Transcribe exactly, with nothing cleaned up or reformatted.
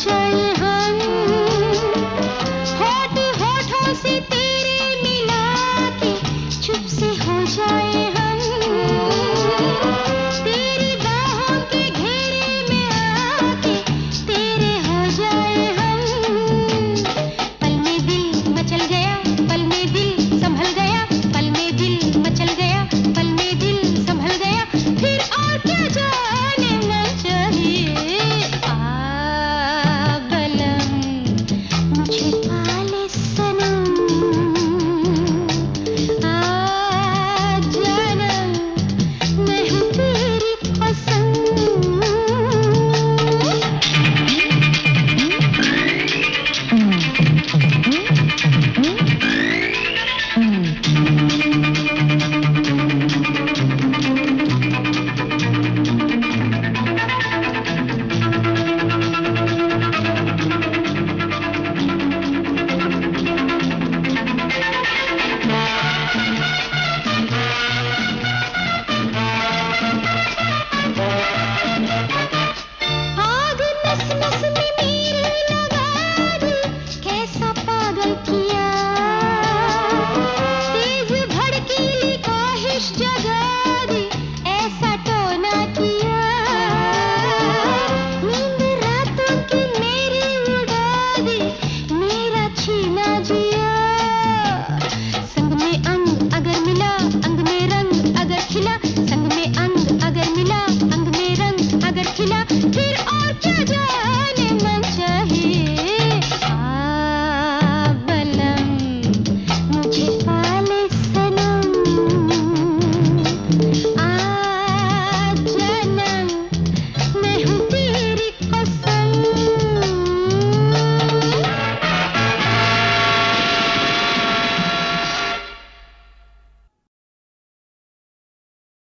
जाए हम, होठ होठों से तेरे मिला के चुप से हो जाए हम, तेरी बाहों के घेरे में आके तेरे हो जाए हम। पल में दिल मचल गया, पल में दिल संभल गया, पल में दिल मचल गया, पल में दिल संभल गया, फिर और क्या जाने मन चाहिए। आ बलम मुझे पाले सनम, आ जानम मैं हूँ तेरी कसम। आग नस नस में मेरे लगा दी, कैसा पागल किया, तेज भड़कीली ख्वाहिश जगा दी, ऐसा टोना किया, नींद रातों की मेरी उड़ा दी, मेरा छीना जिया, संग में अंग अगर मिला, अंग में रंग अगर खिला, संग में अंग अगर मिला, अंग में रंग अगर खिला, फिर और क्या